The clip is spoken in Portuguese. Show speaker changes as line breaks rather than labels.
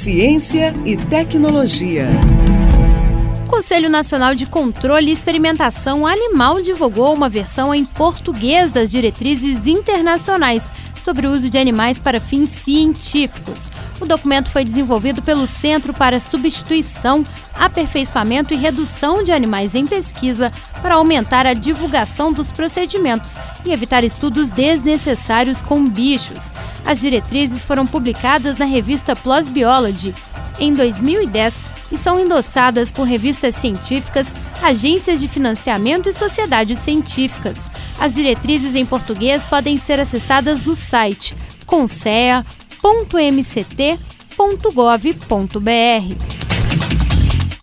Ciência e tecnologia.
O Conselho Nacional de Controle e Experimentação Animal divulgou uma versão em português das diretrizes internacionais sobre o uso de animais para fins científicos. O documento foi desenvolvido pelo Centro para Substituição, Aperfeiçoamento e Redução de Animais em Pesquisa para aumentar a divulgação dos procedimentos e evitar estudos desnecessários com bichos. As diretrizes foram publicadas na revista PLOS Biology em 2010 e são endossadas por revistas científicas, agências de financiamento e sociedades científicas. As diretrizes em português podem ser acessadas no site consea.mct.gov.br.